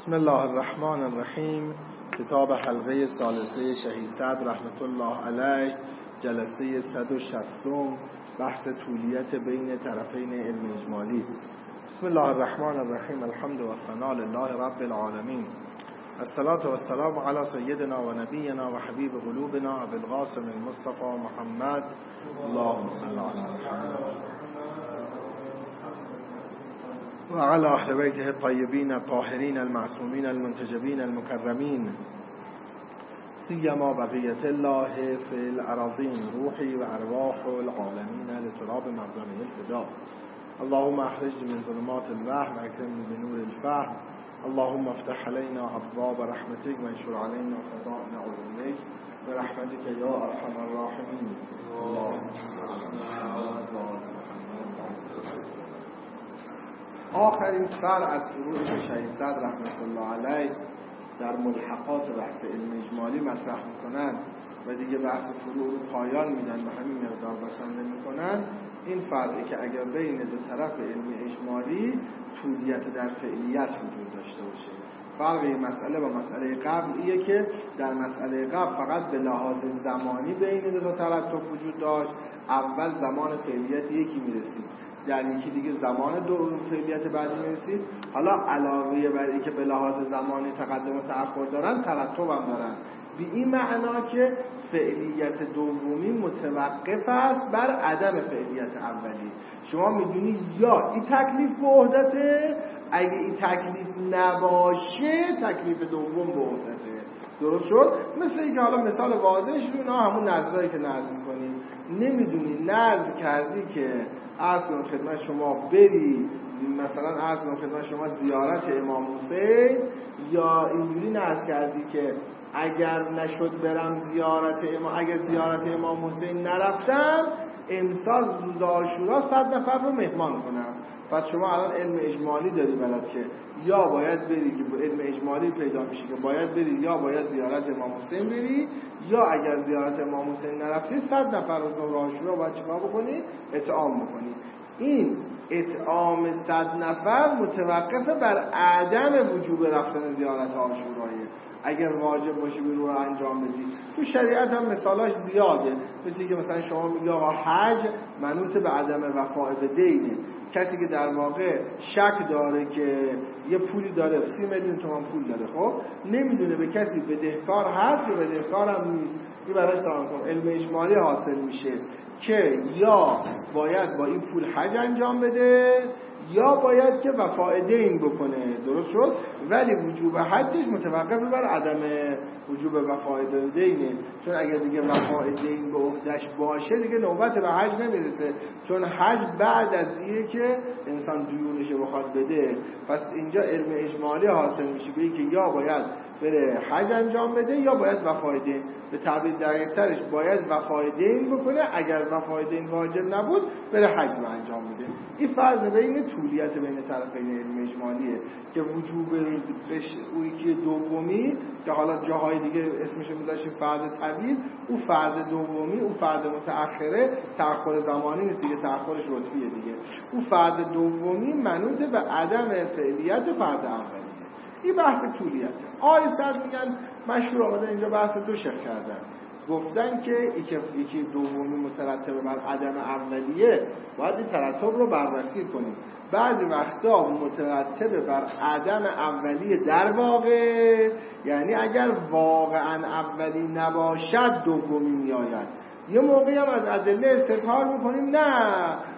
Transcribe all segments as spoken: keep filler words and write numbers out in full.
بسم الله الرحمن الرحیم. کتاب حلقه ثالثه شهید صدر رحمت الله علیه، جلسه صد و شصت، بحث طولیت بین طرفین علم اجمالی. بسم الله الرحمن الرحیم. الحمد و ثنا لله رب العالمین. الصلاة و السلام علی سیدنا و نبینا و حبیب قلوبنا ابی القاسم المصطفى محمد. اللهم صل علی محمد و علی اهل بیته الطیبین الطاهرین المعصومین المنتجبین المکرمین، سیما بقیت الله فی الاراضین، روحی و ارواح العالمین لتراب مقدمه الفدا. اللهم اخرجنا من ظلمات الوهم واكرمنا بنور الفهم. اللهم افتح علينا ابواب رحمتك وانشر علينا خزائن علومك برحمتك یا ارحم الراحمین. اللهم آخرین سر از فروع شهید صدر رحمت الله علیه در ملحقات بحث علم اجمالی مطرح میکنن و دیگه بحث فروع رو پایان میدن و همین مقدار بسنده میکنن. این فرقی که اگر بین دو طرف علم اجمالی طولیت در فعلیت وجود داشته باشه. فرق این مسئله با مسئله قبل ایه که در مسئله قبل فقط به لحاظ زمانی بین دو ترتب وجود داشت. اول زمان فعلیت یکی میرسید، در یکی دیگه زمان دو فعلیت بعدی میرسید. حالا علاوه بر این که به لحاظ زمانی تقدم و تأخر دارن، ترتب هم دارن، به این معنا که فعلیت دومی متوقف است بر عدم فعلیت اولی. شما میدونی یا این تکلیف به عهدته، اگه این تکلیف نباشه تکلیف دوم به عهدته. درست شد؟ مثل اینکه حالا مثال واضحش رو اینا همون نظرایی که نظر میکنیم. نمیدونی نظر کردی که عرض کنم خدمت شما بری مثلا عرض کنم خدمت شما زیارت امام حسین، یا اینجوری نظر کردی که اگر نشد برم زیارت امام اگر زیارت امام حسین نرفتم امسال روز عاشورا صد نفر رو مهمان کنم. پس شما الان علم اجمالی داری بلد که یا باید بری که علم اجمالی پیدا میشه که باید بری یا باید زیارت امام حسین بری، یا اگر زیارت امام حسین نرفتی صد نفر رو روز عاشورا باید چیکار بکنی؟ اطعام بکنی. این اطعام صد نفر متوقف بر عدم وجوب رفتن زیارت عاشورایه. اگر واجب باشه به رو انجام بدی. تو شریعت هم مثالاش زیاده، مثل که مثلا شما میگی آقا حج منوط به عدم وفاء به دینه. کسی که در واقع شک داره که یه پولی داره، سی میلیون تومان پول داره، خب نمیدونه به کسی بدهکار هست یا بدهکار هم نیست، این براش تمام کن علم اجمالی حاصل میشه که یا باید با این پول حج انجام بده یا باید که وفاء دین بکنه. درست شد؟ ولی وجوب حجش متوقف بر عدم وجوب وفاء دینه، چون اگر دیگه وفاء دین به عهده‌اش باشه دیگه نوبت به حج نمیرسه، چون حج بعد از اینه که انسان دیونش بخواد بده. پس اینجا علم اجمالی حاصل میشه به که یا باید بره حج انجام بده یا باید وفاء دین. به تعبیر دقیق‌ترش باید وفاء دین بکنه، اگر وفاء دین واجب نبود بره حج رو انجام بده. این فرق بین طولیت بین طرفین علم اجمالیه که وجوب اون یکی دومی که حالا جاهای دیگه اسمش رو میذاشیم فرد طویل، او فرد دومی، او فرد متأخره، تأخر زمانی نیست دیگه، تأخرش رتبیه دیگه. او فرد دومی منوط به عدم فعلیت فرد اولیه. این بحث طولیته. آقای صدر میگن مشهور آمده اینجا بحث دو شق کردن، گفتن که یکی دومی مترتب بر عدم اولیه، باید این ترتب رو بررسی کنیم. بعضی وقتا مترتب بر عدم اولیه در واقع، یعنی اگر واقعا اولی نباشد دومی میآید. یه موقعی هم از ادله استظهار میکنیم نه،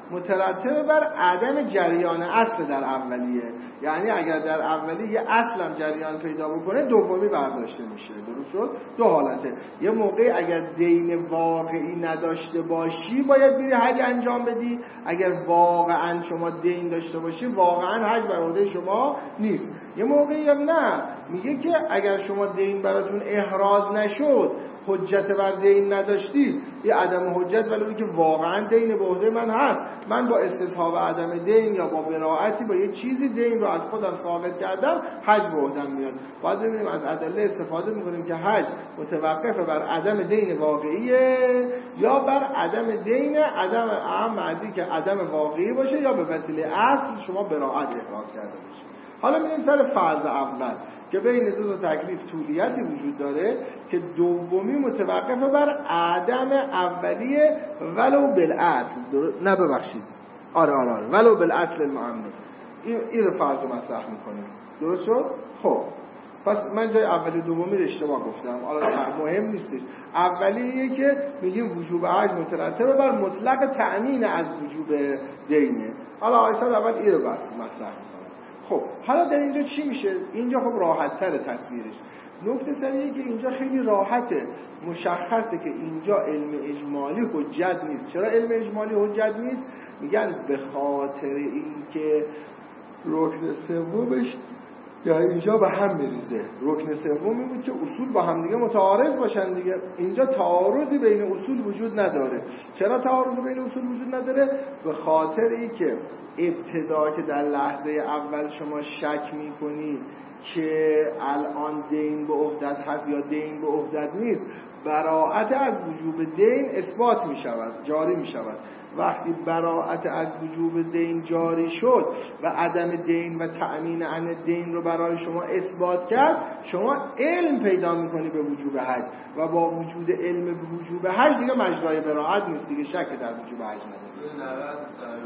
مترتب بر عدم جریان اصل در اولیه، یعنی اگر در اولیه یه اصل هم جریان پیدا بکنه دومی برداشته میشه. درست شد؟ دو حالته. یه موقعی اگر دین واقعی نداشته باشی باید بری حج انجام بدی، اگر واقعا شما دین داشته باشی واقعا حج بر عهده شما نیست. یه موقعی هم نه، میگه که اگر شما دین براتون احراز نشد، حجت بر دین نداشتید، یه عدم حجت، ولی که واقعا دین به عهده من هست، من با استصحاب عدم دین یا با براعتی با یه چیزی دین رو از خودم ثابت کردم، حج به عهدم میاد. باید ببینیم از ادله استفاده میکنیم که حج متوقف بر عدم دین واقعیه یا بر عدم دین عدم اهم ازی که عدم واقعی باشه یا به وسیله اصل شما براعت احراز کرده باشه. حالا میریم سر فرض اول. که بین دو تا تکلیف طولیتی وجود داره که دومی متوقف بر عدم اولیه ولو بالاصل. نه ببخشید آره آره آره ولو بالاصل المعمم. این این فرض رو مطرح میکنیم. درست شد؟ خب پس من جای اولی دومی رو اشتباه گفتم. حالا مهم نیستش. اولیه که میگیم وجوب حج مترتبه بر مطلق تأمین از وجوب دینه. حالا آیسان اول این رو بس مطرح کنم. خب حالا در اینجا چی میشه؟ اینجا خب راحت تر تصویرش. نکته سریعه که اینجا خیلی راحته، مشخصه که اینجا علم اجمالی حجت نیست. چرا علم اجمالی حجت نیست؟ میگن به خاطر اینکه رکن سومش یا اینجا به هم میریزه. رکن سومی بود که اصول با هم دیگه متعارض باشن دیگه. اینجا تعارضی بین اصول وجود نداره. چرا تعارضی بین اصول وجود نداره؟ به خاطر اینکه ابتدا که در لحظه اول شما شک میکنی که الان دین به عهدت هست یا دین به عهدت نیست، براءت از وجوب دین اثبات میشود، جاری میشود. وقتی براءت از وجوب دین جاری شد و عدم دین و تأمین عن دین رو برای شما اثبات کرد، شما علم پیدا میکنی به وجوب حج و با وجود علم به وجوب حج دیگه مجرای براءت نیست، دیگه شک در وجوب حج نداره.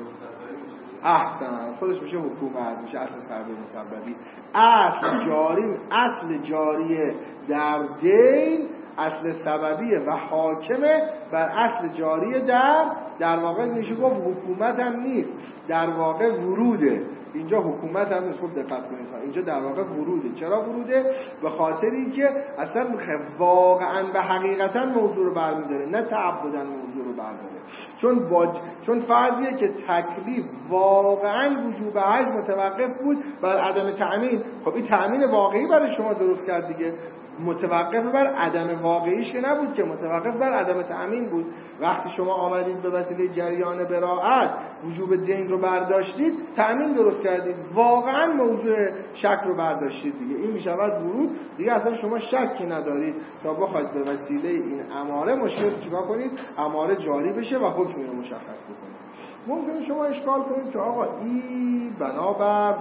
احسن، خودش میشه حکومت، میشه اصل سببی مسببی. اصل جاری، اصل جاریه در دین اصل سببیه و حاکمه بر اصل جاریه در در واقع میشه گفت حکومت هم نیست، در واقع وروده. اینجا حکومت هم نیست. خوب دقت کنید، اینجا در واقع وروده. چرا وروده؟ به خاطر اینکه اصلا واقعا و حقیقتا موضوع رو برمی‌داره، نه تعبداً موضوع رو برداره. چون باج... چون فرضیه که تکلیف واقعا وجوب حج متوقف بود بر عدم تأمین. خب این تأمین واقعی برای شما درست کرد دیگه. متوقف بر عدم واقعیش که نبود، که متوقف بر عدم تأمین بود. وقتی شما آمدید به وسیله جریان براءت وجوب دین رو برداشتید، تأمین درست کردید، واقعا موضوع شک رو برداشتید دیگه. این میشود ورود دیگه. اصلا شما شکی ندارید تا بخواید به وسیله این اماره مشکل چیکار کنید، اماره جاری بشه و حکمی رو مشخص بکنید. ممکنه شما اشکال کنید که آقا این بنابر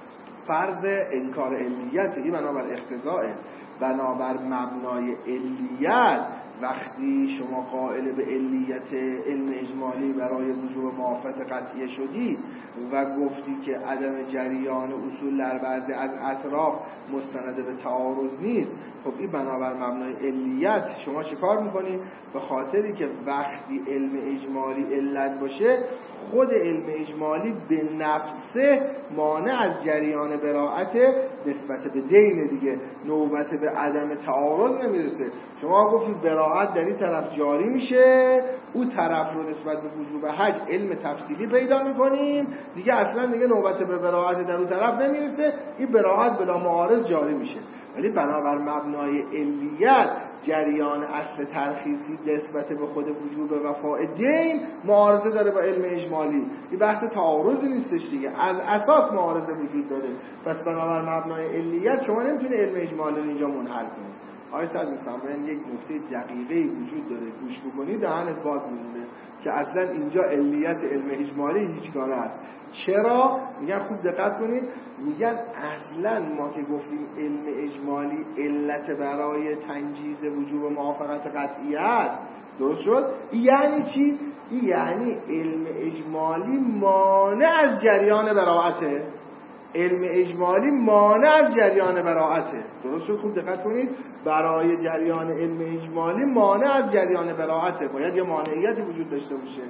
فرض انکار علیت، این بنابر اقتضاء، بنابر مبنای علیت، وقتی شما قائل به علیت علم اجمالی برای وجوب موافقت قطعیه شدی و گفتی که عدم جریان اصول در بعضی از اطراف مستند به تعارض نیست، خب این بنابر مبنای علیت شما چه کار میکنی؟ به خاطری که وقتی علم اجمالی علت باشه، خود علم اجمالی به نفسه مانع از جریان براءت نسبت به دین دیگه، نوبت به عدم تعارض نمیرسه. شما گفتید براءت در این طرف جاری میشه، اون طرف رو نسبت به وجوب حج علم تفصیلی پیدا میکنیم دیگه، اصلا دیگه نوبت به براءت در اون طرف نمیرسه، این براءت بلا معارض جاری میشه. ولی بنابر مبنای علیت جریان اصل ترخیصی نسبت به خود وجوب وفاء دین معارضه داره با علم اجمالی. این بحث تعارضی نیستش دیگه، از اساس معارضه وجود داره. پس بنابر مبنای علیت شما نمیتونه علم اجمالی رو اینجا منحل کنید. آقای صد میفهمن یک نکته دقیقی وجود داره، گوش بکنید دهنت باز میمونه که اصلا اینجا علیت علم اجمالی هیچ کاره است. چرا؟ میگن خوب دقت کنید، میگن اصلا ما که گفتیم علم اجمالی علت برای تنجیز وجوب موافقت قطعی است، درست شد؟ یعنی چی؟ یعنی علم اجمالی مانع از جریان براءته. علم اجمالی مانع از جریان براءته. درست شد؟ خوب دقت کنید، برای جریان علم اجمالی مانع از جریان براءته، باید یه مانعیتی وجود داشته باشه.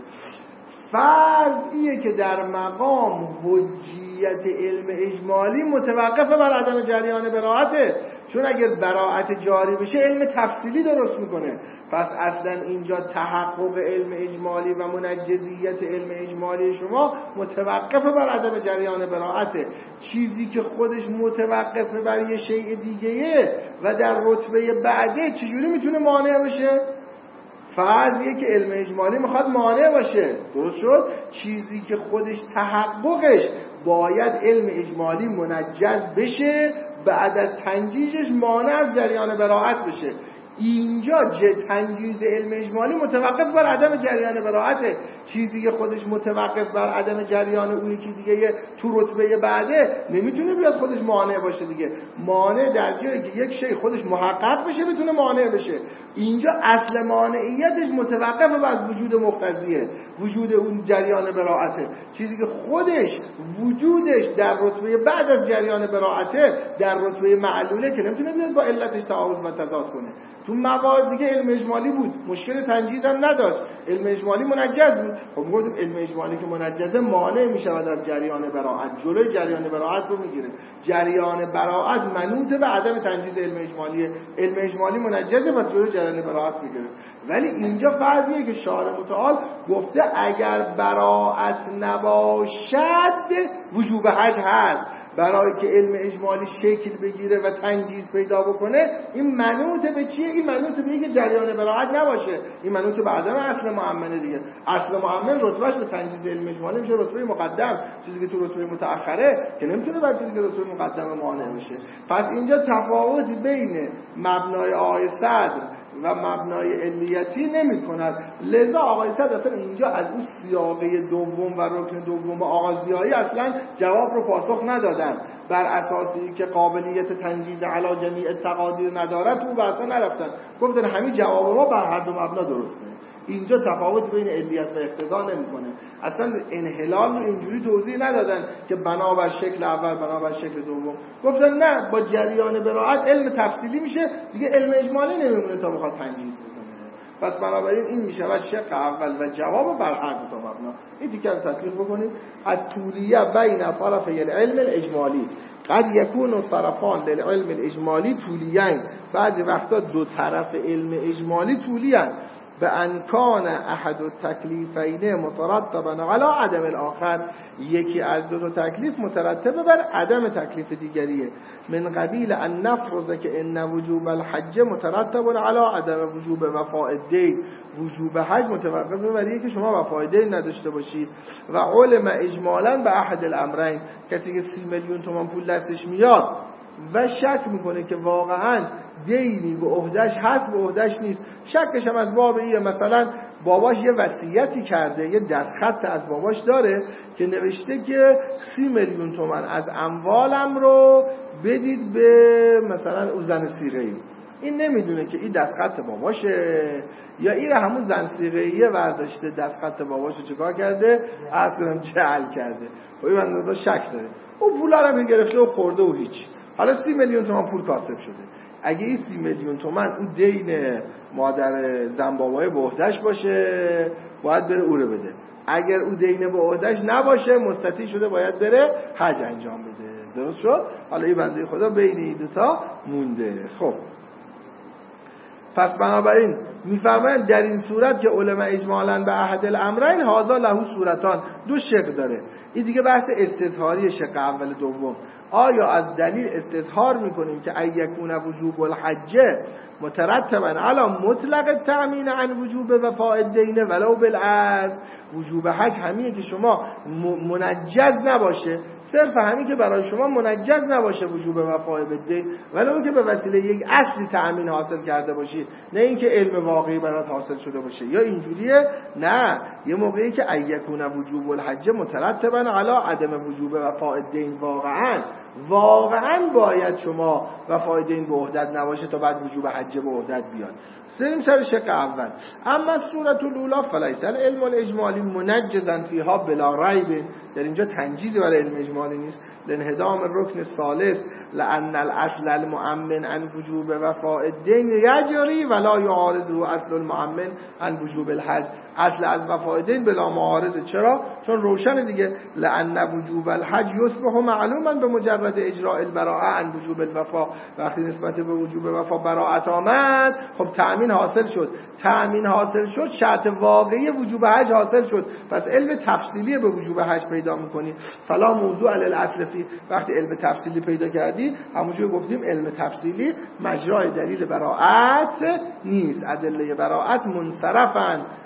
فرضیه که در مقام حجیت علم اجمالی متوقف بر عدم جریان براءته، چون اگر براءت جاری بشه علم تفصیلی درست میکنه. پس اصلا اینجا تحقق علم اجمالی و منجزیت علم اجمالی شما متوقف بر عدم جریان براءته. چیزی که خودش متوقف بر یه شیء دیگه‌ایه و در رتبه بعده چجوری میتونه مانع بشه؟ فرضیه که علم اجمالی میخواد مانع باشه. درست شد؟ چیزی که خودش تحققش باید علم اجمالی منجز بشه، بعد از تنجیزش مانع از جریان براءت بشه. اینجا تنجیز علم اجمالی متوقف بر عدم جریان براعته. چیزی که خودش متوقف بر عدم جریان اون یکی دیگه تو رتبه بعده نمیتونه بیاد خودش مانع باشه دیگه. مانع در جایی که یک شی خودش محقق بشه میتونه مانع بشه. اینجا اصل مانعیتش متوقف بر وجود مقتضیه، وجود اون جریان براعته. چیزی که خودش وجودش در رتبه بعد از جریان براعته در رتبه معلوله که نمیتونه بیاد با علتش تعارض و تضاد کنه. تو موارد دیگه علم اجمالی بود، مشکل تنجیز هم نداشت، علم اجمالی منجز بود. خب میگفتیم علم اجمالی که منجزه مانع میشود از جریان براعت، جلوی جریان براعت رو میگیره. جریان براعت منوط به عدم تنجیز علم اجمالیه، علم اجمالی منجزه و جلوی جریان براعت میگیره. ولی اینجا فرضیه که شارع متعال گفته اگر براعت نباشد وجوب حج هست. برای که علم اجمالی شکل بگیره و تنجیز پیدا بکنه این منوط به چیه؟ این منوط به اینکه جریان براعت نباشه. این منوط به عدم اصل معمنه دیگه. اصل معمن رتبهش به تنجیز علم اجمالی میشه رتبه مقدم، چیزی که تو رتبه متأخره که نمیتونه بر چیزی که رتبه مقدم مانع بشه. پس اینجا تفاوتی بین مبنای آقای صدر و مبنای علیتی نمی کند. لذا آقای صدر اصلا اینجا از اون سیاقه دوم و رکن دوم آغازیایی اصلا جواب رو پاسخ ندادن. بر اساسی که قابلیت تنجیز علی جمیع تقادیر نداره تو بحثا نرفتن، گفتن همین جواب ما بر هر دو مبنا درسته. اینجا تفاوت بین علیت و اقتضا نمیکنه. اصلا انحلال رو اینجوری توضیح ندادن که بنابر شکل اول بنابر شکل دوم. گفتن نه، با جریان براعت علم تفصیلی میشه دیگه، علم اجمالی نمیمونه تا بخواد تنجیز بکنه. پس بنابراین این میشه و شق اول و جواب بر هر دو تا مبنا. این دیگه رو تطبیق بکنیم. الطولیه بین طرفی العلم الاجمالی قد یکون الطرفان للعلم الاجمالی طولیین. بعضی وقتا دو طرف علم اجمالی طولیین به انکان احد التکلیفین مترتبا علی عدم الاخر. یکی از دو تا تکلیف مترتب بر عدم تکلیف دیگریه. من قبیل ان نفرض که ان وجوب الحج مترتب علی عدم وجوب وفاء الدین. وجوب حج متوقف بر اینکه شما وفاء دین نداشته باشید. و علم اجمالا به احد الامرین. کسی که سی میلیون تومان پول دستش میاد و شک میکنه که واقعا دینی به عهدهش هست به عهدهش نیست، شکش هم از باب ایه مثلا باباش یه وصیتی کرده، یه دستخط از باباش داره که نوشته که سی میلیون تومان از اموالم رو بدید به مثلا اون زن صیغه‌ای. این نمیدونه که این دستخط باباشه یا این همون زن صیغه‌ایه برداشته دستخط باباشو چیکار کرده، اصلا جعل کرده. خب این بنده شک داره. اون پولا رو گرفته و خورده و هیچ. حالا سی میلیون تومان پول کاسب شده. اگه این سی میلیون تومان اون دین مادر زن بابای به عهده‌اش باشه باید بره او رو بده. اگر او دین به عهده‌اش نباشه مستطیع شده باید بره حج انجام بده. درست شد؟ حالا این بنده خدا بین این دو تا مونده. خب پس بنابراین میفرمایند در این صورت که علما اجمالاً به احد الامرین هذا له صورتان، دو شق داره. این دیگه بحث استظهاری شق اول دوم. آیا از دلیل استظهار میکنیم که ایکون وجوب الحج مترتبا علی مطلق التأمین عن وجوب وفاء الدین ولو بالعزم. وجوب حج همینه که شما منجز نباشه، صرف همین که برای شما منجز نباشه وجوب وفاء الدین، ولو که به وسیله یک اصلی تأمین حاصل کرده باشید، نه اینکه علم واقعی برات حاصل شده باشه. یا اینجوریه نه، یه موقعی که ایکون وجوب الحج مترتبا علی عدم وجوب وفاء الدین، واقعا واقعا باید شما وفاء دین به عهدت نباشه تا بعد وجوب حج به عهدت بیاد. سریم سر شق اول. اما صورت الاولا فلیس العلم الاجمالی منجزا فیها بلا ریب. در اینجا تنجیزی برای علم اجمالی نیست. لانهدام الرکن الثالث لان الاصل المؤمن عن وجوب وفاء الدین یجری ولا یعارضه اصل المؤمن عن وجوب الحج. اصل از وفاء دین بلا معارضه. چرا؟ چون روشن دیگه. لان وجوب الحج یصبح معلوما به مجرد اجراء البراءه عن وجوب الوفاء. وقتی نسبت به وجوب وفا براءت آمد خب تأمین حاصل شد. تأمین حاصل شد شرط واقعی وجوب حج حاصل شد. پس علم تفصیلی به وجوب حج پیدا میکنی. فلا موضوع علی الاصل فی. وقتی علم تفصیلی پیدا کردی همونجوری گفتیم علم تفصیلی مجرای دلیل براءت نیست. ادله براءت منصرفن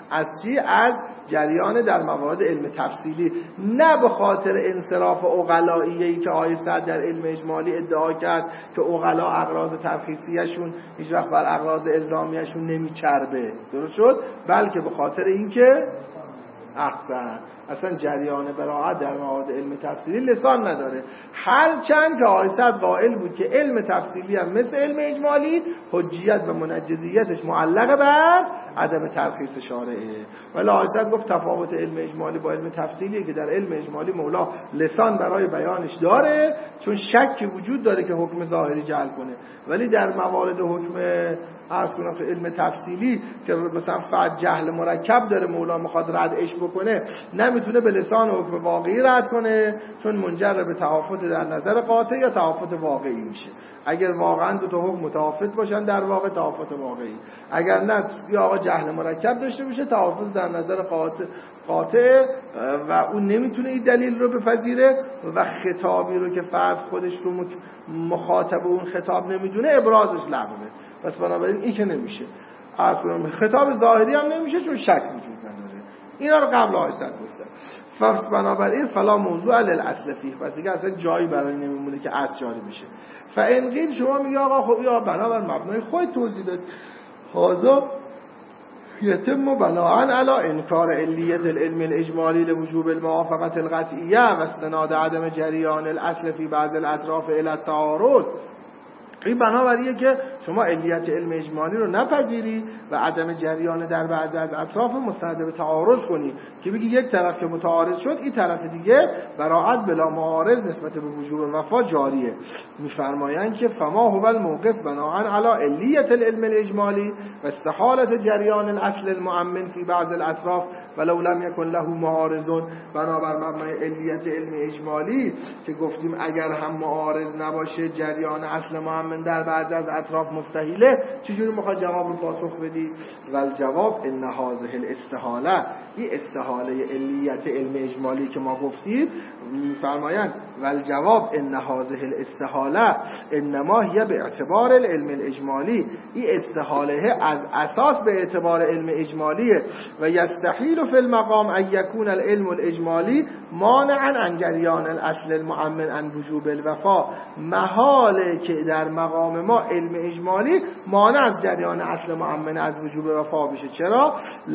از چی؟ از جریان در موارد علم تفصیلی، نه به خاطر انصراف عقلاییه‌ای که آقای صدر در علم اجمالی ادعا کرد که عقلا اغراض ترخیصیشون هیچ وقت بر اغراض الزامیشون نمیچربه، درست شد؟ بلکه به خاطر اینکه احسن اصلا جریان براعت در موارد علم تفصیلی لسان نداره، هرچند که آقای صدر قائل بود که علم تفصیلی هم مثل علم اجمالی حجیت و منجزیتش معلقه بر عدم ترخیص شارعه. ولی آقای صدر گفت تفاوت علم اجمالی با علم تفصیلی که در علم اجمالی مولا لسان برای بیانش داره چون شکی وجود داره که حکم ظاهری جعل کنه، ولی در موارد حکم عرض کنم که علم تفصیلی که مثلا فقط جهل مرکب داره مولا میخواد ردش بکنه، نمیتونه به لسان حکم واقعی رد کنه چون منجر به تفاوت در نظر قاطع یا تفاوت واقعی میشه. اگر واقعا دو تا حکم متفاوت باشن در واقع تفاوت واقعی، اگر نه یا آقا جهل مرکب داشته باشه تفاوت در نظر قاطع قاطع و اون نمیتونه این دلیل رو بپذیره و خطابی رو که فرد خودش رو مخاطب اون خطاب نمیدونه ابرازش لغوه. پس بنابراین این که نمیشه خطاب ظاهری هم نمیشه چون شک وجود نداره. اینا رو قبل آیه صد گفتم. پس بنابراین فلا موضوع للاصل فیه، پس دیگه اصلا جایی برای نمیمونه که اصل جاری بشه. فان قیل شما میگه آقا خب یا بنابر مبنای خود توضیح داد هذا یتم بناء علی انکار علیت العلم الاجمالی لوجوب الموافقه القطعیه و استناد عدم جریان الاصل فی بعض الاطراف الی التعارض. این بنابریه که شما علیت علم اجمالی رو نپذیری و عدم جریان در بعض از اطراف مستند به تعارض کنی که بگی یک طرف که متعارض شد این طرف دیگه براعت بلا معارض نسبت به وجوب وفا جاریه. میفرمایند که فما هو الموقف بناء علی علیت العلم الاجمالی و استحالت جریان الاصل المؤمن فی بعض الاطراف ولو لم یکن له معارضون. بنابر مبنای علیت علم اجمالی که گفتیم اگر هم معارض نباشه جریان اصل مؤمن در بعض از اطراف مستحیله، چجوری میخواد جواب رو پاسخ بدی؟ ول جواب ان هذه الاستحاله، این استحاله علیت علم اجمالی که ما گفتیم میفرمایند ول جواب ان هذه الاستحاله انما هي به اعتبار العلم الاجمالی، این استحاله از اساس به اعتبار علم اجمالیه و یستحیل فی المقام ان یکون العلم الاجمالی مانعا عن جریان الاصل المؤمن عن وجوب الوفا. محاله که در مقام ما علم اجمالی مانع از جریان اصل مؤمن از وجوب وفا بشه. چرا؟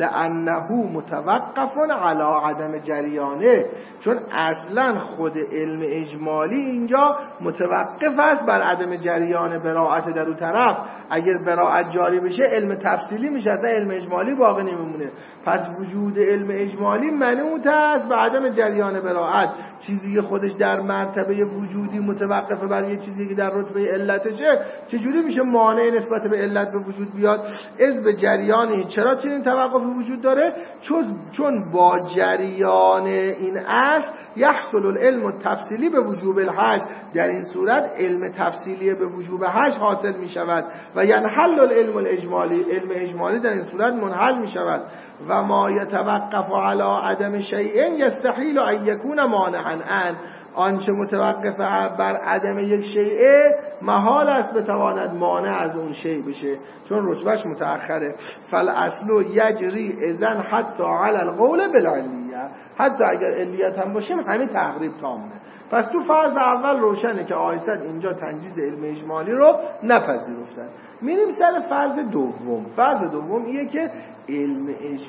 لانه متوقف علی عدم جریانه، چون اصلا خود علم اجمالی اینجا متوقف است بر عدم جریان براعت در اون طرف. اگر براعت جاری بشه علم تفصیلی میشه، اصلا علم اجمالی باقی نمیمونه. پس وجود علم اجمالی منوط است به عدم جریان براعت. چیزی خودش در مرتبه وجودی متوقفه بر یه چیزی که در رتبه علتشه، چجوری میشه مانع نسبت به علت به وجود بیاد؟ از به جریان. چرا چنین توقف وجود داره؟ چون چون با جریان این اصل یحصل العلم التفصیلی به وجوب الحج، در این صورت علم تفصیلی به وجوب حج حاصل می شود و ینحل العلم الاجمالی، علم اجمالی در این صورت منحل می شود. و ما یتوقف علی عدم شیء یستحیل ان یکون مانعا عن، آنچه متوقف بر عدم یک شیء محال است بتواند مانع از اون شیء بشه چون رتبهش متأخره. فالاصل یجری اذن حتی علی القول بالعلیه، حتی اگر علیت هم باشیم همین تقریب تامه. پس تو فرض اول روشنه که آیه اینجا تنجیز علم اجمالی رو نپذیرفتن. میریم سر فرض دوم. فرض دوم اینه که علم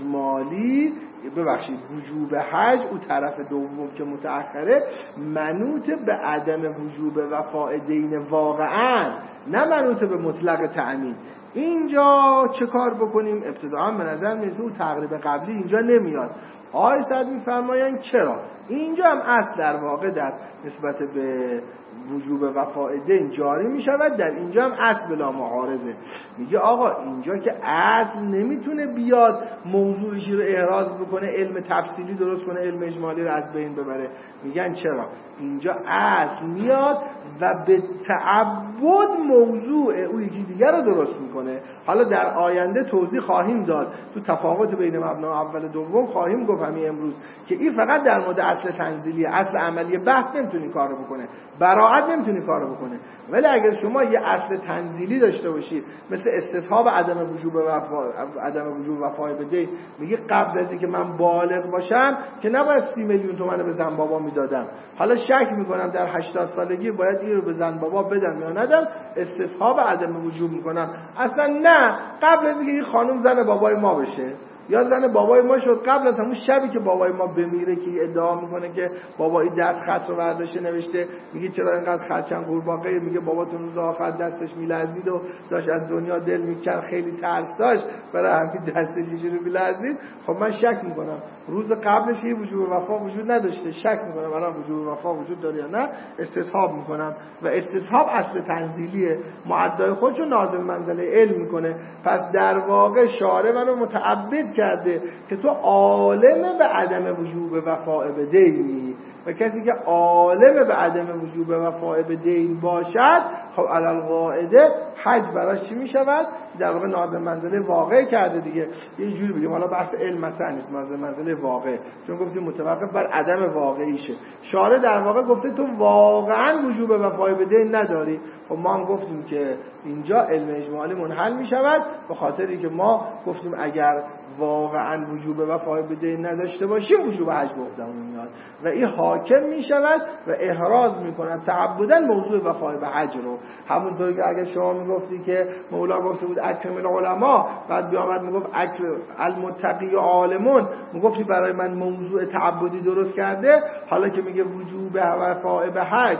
اجمالی ببخشید وجوب حج او طرف دوم که متأخره منوط به عدم وجوب وفاء دین واقعا، نه منوط به مطلق تأمین. اینجا چه کار بکنیم؟ ابتداعا به نظر میاد او تقریب قبلی اینجا نمیاد. آیه صد میفرمایند چرا؟ اینجا هم اصل در واقع در نسبت به وجوب وفاء دین جاری می شود، در اینجا هم اصل بلا معارضه. میگه آقا اینجا که اصل نمیتونه بیاد موضوعشی رو احراز بکنه علم تفصیلی درست کنه علم اجمالی رو از بین ببره، میگن چرا؟ اینجا اصل میاد و به تعبد موضوع او یکی دیگر رو درست میکنه. حالا در آینده توضیح خواهیم داد، تو تفاوت بین مبنا اول و دوم خواهیم گفت همین امروز که این فقط در مورد اصل تنزیلی، اصل عملی بحث نمیتونی کارو بکنه، براعت نمیتونی کارو بکنه. ولی اگر شما یه اصل تنزیلی داشته باشید مثل استصحاب عدم وجوب وفا، عدم وجوب وفای بده، میگه قبل از اینکه من بالغ باشم که نباید سی میلیون تومان به زن بابا میدادم، حالا شک میکنم در هشتاد سالگی باید این رو به زن بابا بدم یا ندم، استصحاب عدم وجوب میکنم. اصلا نه، قبل از اینکه این خانم زن بابای ما بشه یا زن بابای ما شد، قبل از همون شبی که بابای ما بمیره که ادعا میکنه که بابایی دست خط رو برداشته نوشته، میگه چرا اینقدر خطشن قورباغه، میگه باباتون روز آخر دستش میلرزید و داشت از دنیا دل میکرد، خیلی ترس داشت برای همین دستش اینجوری میلرزید. خب من شک میکنم روز قبلش یه وجوب وفا وجود نداشته، شک میکنم الان وجوب وفا وجود داره یا نه، استصحاب میکنم. و استصحاب اصل تنزیلیه، معدای خودشو نازل منزله علم میکنه. پس در واقع شارع منو متعبد کرده که تو عالم به عدم وجوب وفا به دینی، و کسی که عالم به عدم وجوب وفا به دین باشد خب علی القاعده حج براش چی میشود؟ در واقع نازل منزله واقع کرده دیگه. یه جوری بگیم حالا بحث علم مثلا نیست، نازل منزله واقع، چون گفتیم متوقف بر عدم واقعیشه. شارع در واقع گفته تو واقعا وجوب وفای به دین نداری. خب ما هم گفتیم که اینجا علم اجمالی منحل میشود به خاطری که ما گفتیم اگر واقعا وجوب وفای به دین نداشته باشیم وجوب حج به عهدهمون میاد و این حاکم میشود و احراز میکند تعبداً موضوع وفای به حج رو. همونطور که اگر شما میگفتی که مولا گفته بود اکرم العلماء، بعد بیامد میگفت اکرم المتقی عالمون، میگفتی برای من موضوع تعبدی درست کرده، حالا که میگه وجوب وفای به حج،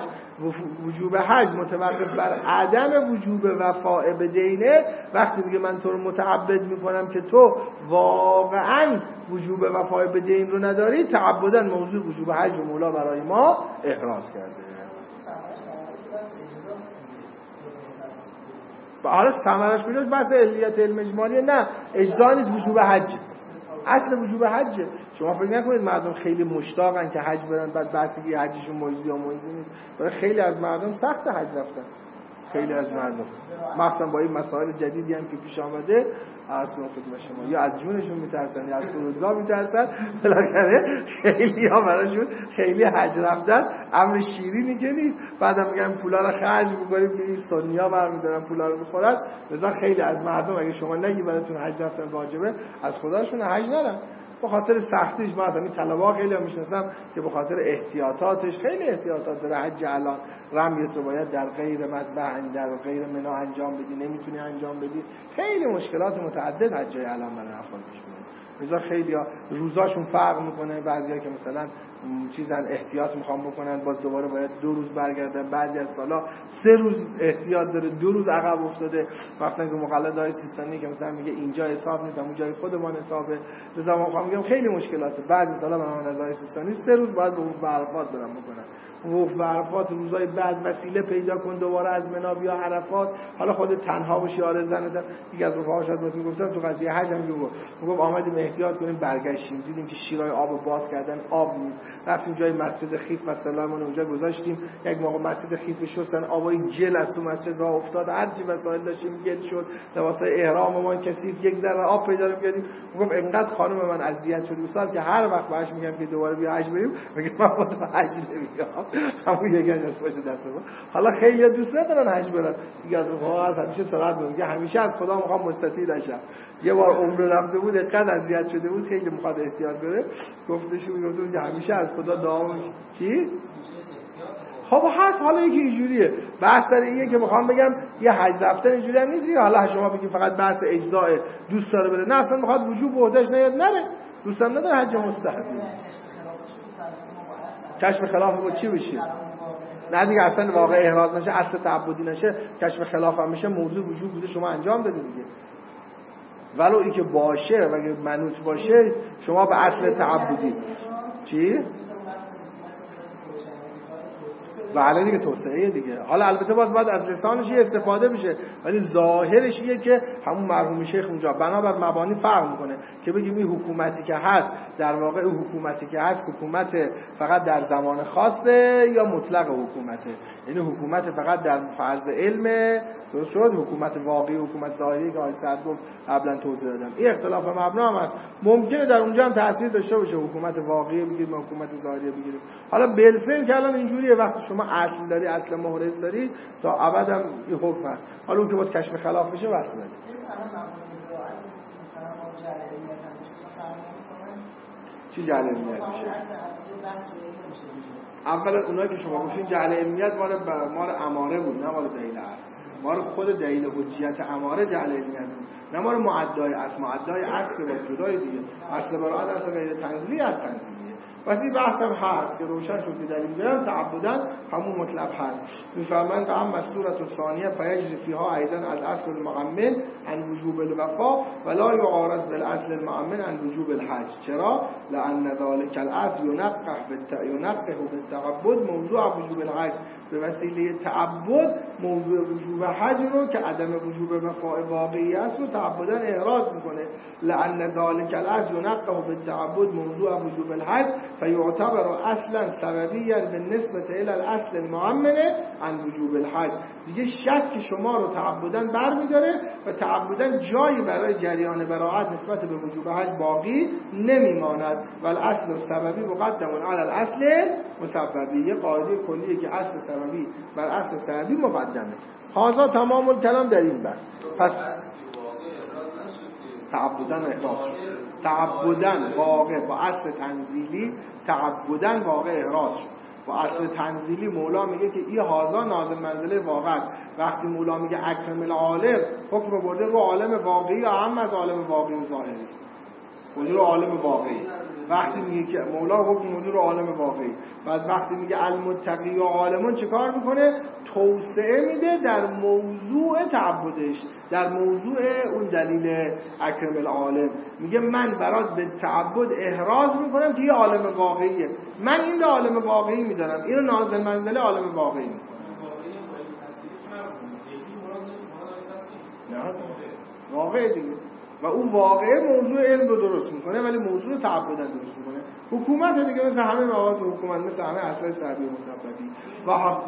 وجوب حج متوقف بر عدم وجوب وفای به دینه، وقتی میگه من تو رو متعبد میکنم که تو واقعا وجوب وفای به دین رو نداری، تعبداً موضوع وجوب حج و مولا برای ما احراز کرده. حالا ثمرش میشه بحث علیت علم اجمالی، نه اجزا نیست، وجوب حج اصل وجوب حج. شما فکر نکنید مردم خیلی مشتاقن که حج برن بعد بحثی حجشون مجزی یا مجزی نیست. برای خیلی از مردم سخت حج رفتن، خیلی از مردم مثلا با این مسائل جدیدی هم که پیش آمده اصلا خدمت شما یا از جونشون میترسن یا از فرودگاه میترسن، بالاخره خیلی ها براشون خیلی حج رفتن امر شیرینی که نیست. بعدم میگن پولا رو خرج می‌کنیم که این سنیا برمی‌دارن پولا رو می‌خورن. لذا خیلی از مردم اگه شما نگی براتون حج رفتن واجبه، از خداشون حج نرن. به خاطر سختیش ما همین طلبا خیلی هم میشناسم که به خاطر احتیاطاتش خیلی احتیاطات داره. حج الان رمیت رو باید در غیر مذبح در غیر منا انجام بدی، نمیتونی انجام بدی، خیلی مشکلات متعدد حجای الان برای افراد پیش میاد. مثلا خیلی‌ها روزاشون فرق میکنه، بعضیا که مثلا چیزن احتیاط میخوام بکنن باز دوباره باید دو روز برگردن، بعضی از سالا سه روز احتیاط داره دو روز عقب افتاده. وقتی که مقلدای سیستانی که مثلا میگه اینجا حساب نیست اون جای خودمان حسابه، لذا ما میگم خیلی مشکلاته. بعضی سالا برای نظر سیستانی سه روز باید به عرفات برن بکنن، وقف عرفات روزای بعد وسیله پیدا کن دوباره از منا بیا عرفات. حالا خود تنها باشی آره زنه. دیگه از رفقا شاید بهتون گفتم تو قضیه حج هم گفت میگم آمدیم احتیاط کنیم، برگشتیم دیدیم که شیرای آب باز کردن آب نیست، رفتیم جای مسجد خیف مثلا ما اونجا گذاشتیم، یک موقع مسجد خیف شستن آبای گل از تو مسجد راه افتاد، هر چی وسایل داشتیم گل شد، لباسای احرام ما کثیف، یک ذره آب پیدا نمی‌کردیم. میگم اینقدر خانم من اذیت شد دوستان که هر وقت باهاش میگم که دوباره بیا حج بریم میگه من خودم حج نمیام، همون یه گنج باشه دست ما. حالا خیلی دوست ندارن حج برن، دیگه از اونها از همیشه صلات میگه همیشه از خدا میخوام مستطیع نشم. یه بار عمره رفته بود اینقدر اذیت شده بود خیلی میخواد احتیاط کنه، گفتش بود که همیشه از خدا دعا چی خب هست. حالا یکی اینجوریه بحث در اینه که میخوام بگم یه حج رفتن اینجوری هم نیست. حالا شما بگید فقط بحث اجزاء دوست داره بره، نه اصلا میخواد وجوب عهدهش نیاد نره، دوستم نداره حج مستحبی. کشف خلاف با چی بشه؟ نه دیگه اصلا واقع احراز نشه، اصل تعبدی نشه، کشف خلاف هم میشه، موضوع وجوب بوده شما انجام بده دیگه. ولو ای که باشه و اگه منوط باشه شما به اصل تعبدی چی؟ بله دیگه توسعه دیگه. حالا البته باز باید از لسانش یه استفاده بشه، ولی ظاهرش اینه که همون مرحوم شیخ اونجا بنابر مبانی فرق میکنه که بگیم این حکومتی که هست در واقع این حکومتی که هست حکومت فقط در زمان خاصه یا مطلق حکومته، یعنی حکومت فقط در فرض علم درست شد، حکومت واقعی حکومت ظاهری که آقای سعد گفت قبلا توضیح دادم. این اختلاف مبنا هم هست، ممکنه در اونجا هم تاثیر داشته باشه، حکومت واقعی بگیریم حکومت ظاهری بگیریم. حالا بالفعل که الان اینجوریه، وقتی شما اصل داری اصل محرز داری تا ابد هم این حکم هست. حالا اون که باز کشف خلاف بشه وقت داره. چی جعل علمیت میشه؟ اولا اونایی که شما گفتین جعل علمیت مال مال اماره بود، نه مال دلیل اصل. مال خود دلیل حجیت اماره جعل علمیت بود، نه مال معدای اصل. معدای اصل که جدای دیگه، اصل براءت اصل غیر تنزیلی از تنزیلیه. پس این بحث هم هست که روشن شد که در اینجا تعبداً همون مطلب هست. می‌فرمایند که اما صورت الثانیه فیجری فیها ایضاً الاصل المؤمن عن وجوب الوفا ولا یعارض بالاصل المؤمن عن وجوب الحج. چرا؟ لأن ذلك الاصل ينقح بالتعنقه بالتعبد موضوع وجوب الحج. به وسیله تعبد موضوع وجوب حج رو که عدم وجوب وفاء واقعی است رو تعبداً احراز میکنه. لأن ذلك الاصل ينقح بالتعبد موضوع وجوب الحج فیعتبر اصلا سببیا بالنسبه الى الاصل المؤمن عن وجوب الحج. دیگه شک شما رو تعبداً برمی‌داره و تعبداً جایی برای جریان براءت نسبت به وجوب حج باقی نمیماند. و الاصل السببی مقدم علی الاصل مسببی. یه قاعده کلیه که اصل سببی بر اصل سببی مقدمه. هذا تمام الکلام در این بحث. پس تعبداً احراز تعبداً واقع با اصل تنزیلی تعبداً واقع احراز شد. با اصل تنزیلی مولا میگه که این هازا نازل منزله واقع است. وقتی مولا میگه اکرم العالم حکم برده رو عالم واقعی یا هم از عالم واقعی و ظاهری، برده رو عالم واقعی. وقتی میگه که مولا حکم برده رو عالم واقعی، بعد وقتی میگه المتقی و عالمون چه کار میکنه؟ توسعه میده در موضوع تعبدش، در موضوع اون دلیل اکرم العالم. میگه من برات به تعبد احراز میکنم که یه عالم واقعیه، من این رو عالم واقعی میدارم، اینو نازل منزله عالم واقعی میکنم. نه واقعی دیگه، و اون واقعه موضوع علم رو درست میکنه ولی موضوع تعبد درست میکنه. حکومت دیگه مثل همه مواد حکومت، مثل همه اصل سببی و مسببی و ها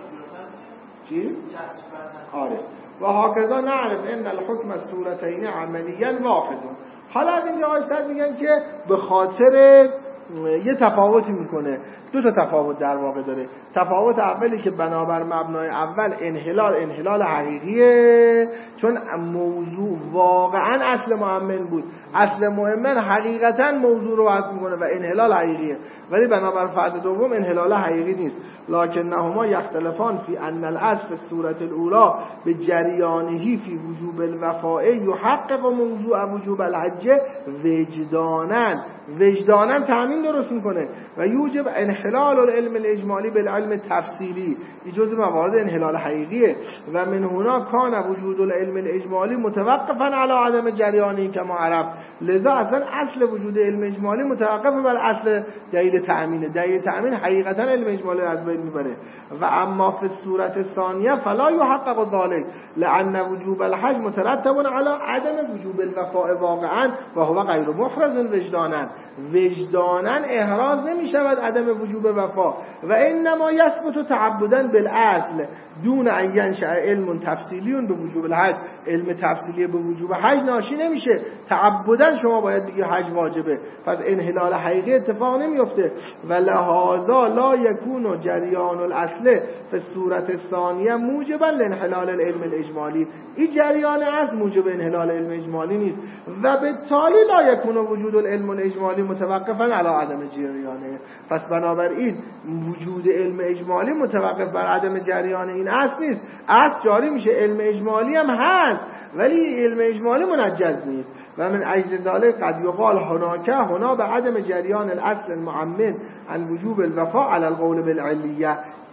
چی؟ آره و هاکذا نعرف ان الحکم الصورتین عملیا واحد. حالا از اینجا آیسته میگن که به خاطر یه تفاوتی میکنه، دو تا تفاوت در واقع داره. تفاوت اولی که بنابر مبنای اول انحلال انحلال حقیقیه، چون موضوع واقعا اصل مؤمن بود، اصل مؤمن حقیقتا موضوع رو وضع میکنه و انحلال حقیقیه، ولی بنابر فرض دوم انحلال حقیقی نیست. لکنهما یختلفان فی ان الاصل الصورت الاولى بجریانه فی وجوب الوفاء یحقق موضوع وجوب الحج وجدانا. وجدانا تامین درست میکنه و یوجب انحلال العلم الاجمالی بالعلم تفصیلی. این جزء موارد انحلال حقیقیه. و من هنا کان وجود العلم الاجمالی متوقفا علی عدم جریانی که ما عرفت. لذا اصلا اصل وجود علم اجمالی متوقف بر اصل دلیل تامین. دلیل تامین حقیقتا علم اجمالی از بین میبره. و اما فی الصورت الثانیه فلا یحقق ذلك لان وجوب الحج مترتب علی عدم وجوب الوفاء واقعا و هو غیر محرز وجدانا. وجدانا احراز نمی شود عدم وجوب وفا و انما یثبت تعبدا بالاصل دون ان ینشأ علم تفصیلی به وجوب الحج. علم تفصیلی به وجوب حج ناشی نمیشه، تعبدا شما باید بگی حج واجبه، پس انحلال حقیقی اتفاق نمیفته. و لهذا لا یکون جریان الاصل فی الصورت الثانیه موجبا لانحلال العلم الاجمالی. این جریان اصل موجب انحلال علم اجمالی نیست و بالتالي لا یکون وجود العلم الاجمالی متوقفا علی عدم جریانه. پس بنابراین وجود علم اجمالی متوقف بر عدم جریان این اصل نیست. اصل جاری میشه، علم اجمالی هم هست ولی علم اجمالی منجز نیست. و من اجل ذلك قد یقال هناك هنا به عدم جریان الاصل المعمد عن وجوب الوفاء على القول بالعلیه.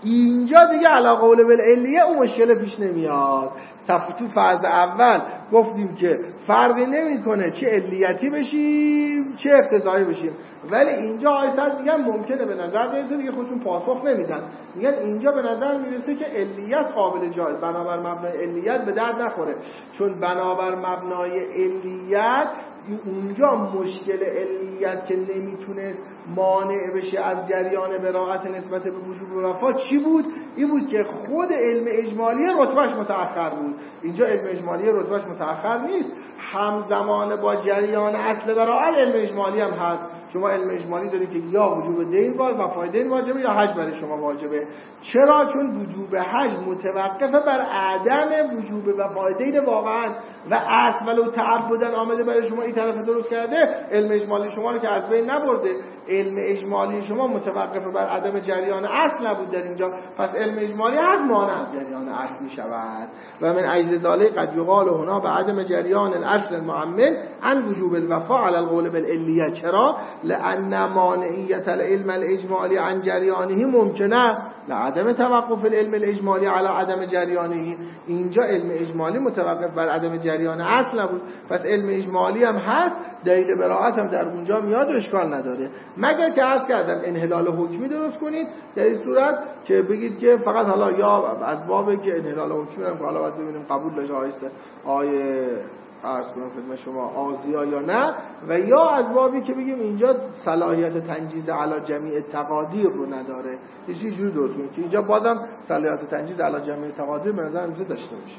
اینجا دیگه علی قول بالعلیه اون مشکل پیش نمیاد. تو فرض اول گفتیم که فرقی نمیکنه چه علیتی بشیم چه اقتضایی بشیم، ولی اینجا آیت میگن ممکنه به نظر برسه دیگه خودشون پاسخ نمیدن، میگن اینجا به نظر میرسه که علیت قابل جایز بنابر مبنای علیت به درد نخوره، چون بنابر مبنای علیت اونجا مشکل علیت که نمیتونست مانع بشه از جریان براءت نسبت به وجوب وفا چی بود؟ این بود که خود علم اجمالی رتبهش متأخر بود. اینجا علم اجمالی رتبهش متأخر نیست، همزمان با جریان اصل براءت علم اجمالی هم هست. شما علم اجمالی دارید که یا وجوب دین واجب و فایده دین واجبه یا حج برای شما واجبه. چرا؟ چون وجوب حج متوقفه بر عدم وجوب و فایده دین واقعا و اصل ولو تعبدن آمده برای شما این طرف درست کرده، علم اجمالی شما رو که از بین نبرده. علم اجمالی شما متوقفه بر عدم جریان اصل نبود در اینجا، پس علم اجمالی از مانع از جریان اصل می شود و من اجل ذالک قد یقال هنا به عدم جریان الاصل المعمل عن وجوب الوفاء على القول بالعلیه. چرا؟ لان مانعیت العلم الاجمالی عن جریانه ممکنه لعدم توقف العلم الاجمالی على عدم جریانه. اینجا علم اجمالی متوقف بر عدم جریان اصل نبود، پس علم اجمالی هم هست، دلیل براءت هم در اونجا میاد و اشکال نداره، مگر که عرض کردم انحلال حکمی درست کنید در این صورت که بگید که فقط حالا یا از بابی که انحلال حکمی هم که حالا باید ببینیم قبول بشه آیسته آیه عرض کنم خدمت شما آزیا یا نه، و یا از بابی که بگیم اینجا صلاحیت تنجیز علی جمیع تقادیر رو نداره، یه چیزی جوری درست کنید که اینجا بازم صلاحیت تنجیز علی جمیع تقادیر به نظر میاد داشته باشه.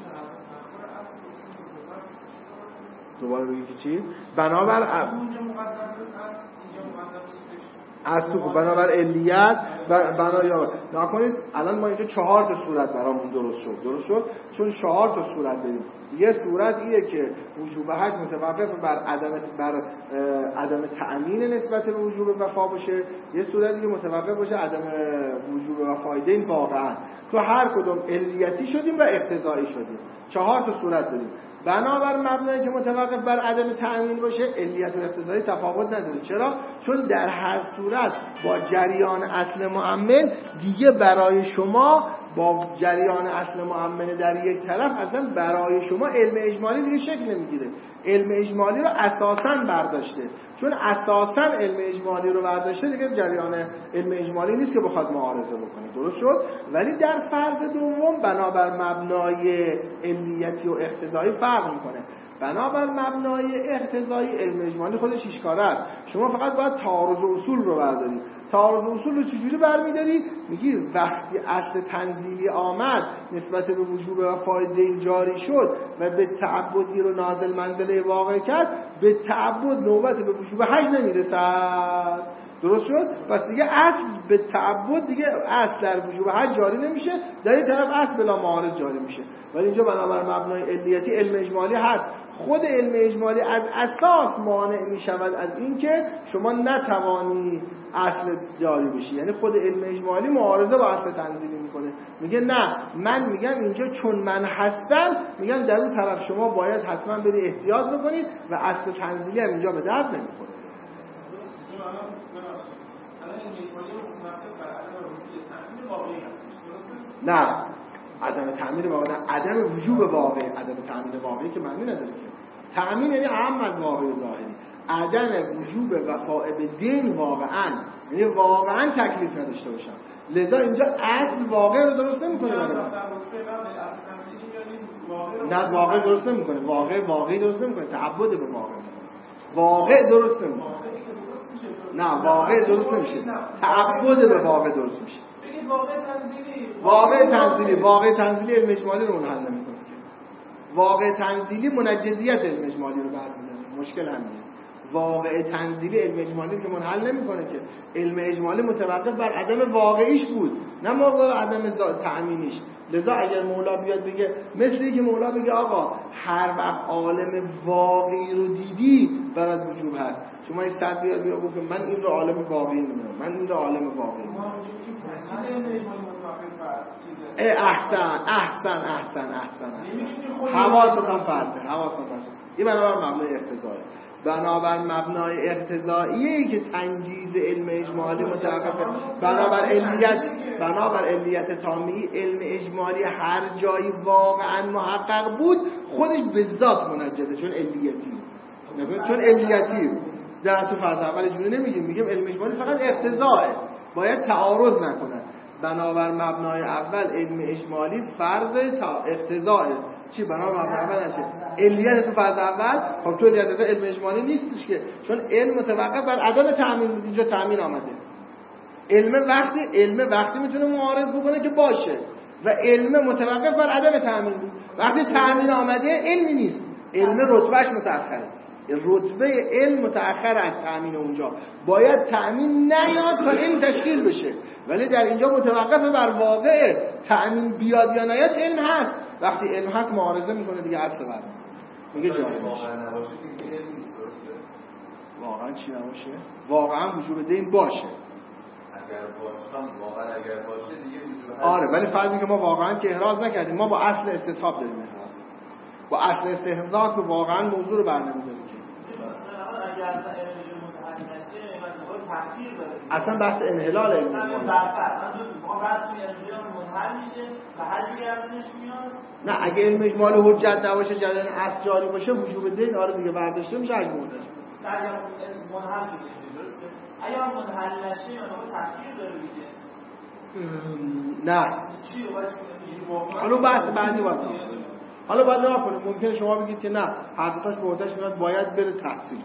دوباره بگید که چی؟ بنابر از تو بنابر علیت بنا یا نکنید. الان ما اینجا چهار تا صورت برامون درست شد درست شد چون چهار تا صورت داریم. یه صورت ایه که وجوب حج متوقف بر عدم بر عدم تأمین نسبت به وجوب وفا باشه، یه صورت دیگه متوقف باشه عدم وجوب وفای دین واقعا. تو هر کدوم علیتی شدیم و اقتضایی شدیم. چهار تا صورت داریم. بنابر مبنایی که متوقف بر عدم تأمین باشه علیت و اقتضایی تفاوت نداره. چرا؟ چون در هر صورت با جریان اصل معمل دیگه برای شما با جریان اصل معمل در یک طرف اصلا برای شما علم اجمالی دیگه شکل نمیگیره. علم اجمالی رو اساساً برداشته، چون اساساً علم اجمالی رو برداشته دیگه جریان علم اجمالی نیست که بخواد معارضه بکنه. درست شد؟ ولی در فرض دوم بنابر مبنای علیتی و اقتضایی فرق میکنه. بنابر مبنای اقتضایی علم اجمالی خودش اشکاره است. شما فقط باید تعارض اصول رو بردارید. تعارض اصول رو چجوری برمی‌داری؟ میگی وقتی اصل تنزیلی آمد نسبت به وجوب و فایده جاری شد و به تعبدی رو نازل منزله واقع کرد، به تعبد نوبت به وجوب حج نمیرسد. درست شد؟ پس دیگه اصل به تعبد دیگه اصل در وجوب حج جاری نمیشه، در این طرف اصل بلا معارض جاری میشه. ولی اینجا بنابر مبنای علیتی علم اجمالی هست. خود علم اجمالی از اساس مانع می شود از اینکه شما نتوانی اصل جاری بشی. یعنی خود علم اجمالی معارضه با اصل تنزیلی میکنه، میگه نه من میگم اینجا چون من هستم، میگم در اون طرف شما باید حتما برید احتیاط بکنید و اصل تنزیلی هم اینجا به درد نمیخوره. نه عدم تأمین واقعی، عدم وجوب واقعی. عدم تأمین واقعی که معنی نداره که تأمین یعنی اهم از واقعی ظاهری. عدم وجوب وفاء به دین واقعا یعنی واقعا تکلیف نداشته باشم. لذا اینجا اصل واقع رو درست نمی‌کنه. نه واقع درست نمی‌کنه. واقع واقعی درست نمی‌کنه. تعبد به واقع واقع درست نمی‌کنه. نه واقع درست نمیشه. تعبد به واقع درست میشه. واقع تنزیلی واقع تنزیلی واقع تنزیلی علم اجمالی رو منحل نمی‌کنه. واقع تنزیلی منجزیت علم اجمالی رو برمی‌داره. مشکل همینه. واقع تنزیلی علم اجمالی که منحل نمی‌کنه که علم اجمالی متوقف بر عدم واقعیش بود، نه موقع عدم تأمینیش. لذا اگر مولا بیاد بگه مثل اینکه مولا بگه آقا هر وقت عالم واقعی رو دیدی برات وجوب هست، شما این صد بیاد بگه من این رو عالم واقعی می‌دونم، من این رو عالم واقعی ای احسن احسن احسن احسن حواستون فرده حواستون فرده این بنابر مبنای اقتضایی. بنابر مبنای اقتضاییه که تنجیز علم اجمالی متوقفه. بنابر علیت بنابر علیت تامی علم اجمالی هر جایی واقعا محقق بود خودش به ذات منجزه، چون علیتی چون علیتی در تو فرض اول جوری نمیگیم، میگیم علم اجمالی فقط اقتضاءه، باید تعارض نکنه. بنابر مبنای اول علم اجمالی فرض تا اقتضاءه. چی بنابر مبنای اول نشه علیت تو فرض اول؟ خب تو علیت علم اجمالی نیستش که، چون علم متوقف بر عدم تأمین بود. اینجا تأمین آمده. علم وقتی علم وقتی میتونه معارض بکنه که باشه و علم متوقف بر عدم تأمین بود. وقتی تأمین آمده علمی نیست، علم رتبهش متأخره. رتبه علم متأخر از تأمین اونجا، باید تأمین نیاد تا علم تشکیل بشه، ولی در اینجا متوقف بر واقع. تأمین بیاد یا نیاد علم هست، وقتی علم هست معارضه میکنه دیگه اصل بعد میگه جاری میشه. واقعا چی نباشه؟ واقعا وجوب دین باشه. اگر باشه واقعا اگر باشه دیگه وجوب. آره ولی فرضی که ما واقعا که احراز نکردیم، ما با اصل استصحاب داریم احراز. با اصل استحقاق به واقعا موضوع رو برنمی‌داریم. اصلا بحث انحلال علم اجمالی نه، اگه علم اجمالی حجت نباشه جریان اصل جاری باشه وجوب دین آره دیگه برداشته میشه اگه منحل اگه منحل نشه یا تغییر داره دیگه نه چی باید حالا بحث بعدی باید حالا باید نگاه کنیم. ممکنه شما بگید که نه هر دو تاش به عهده‌اش میاد باید بره تحصیل.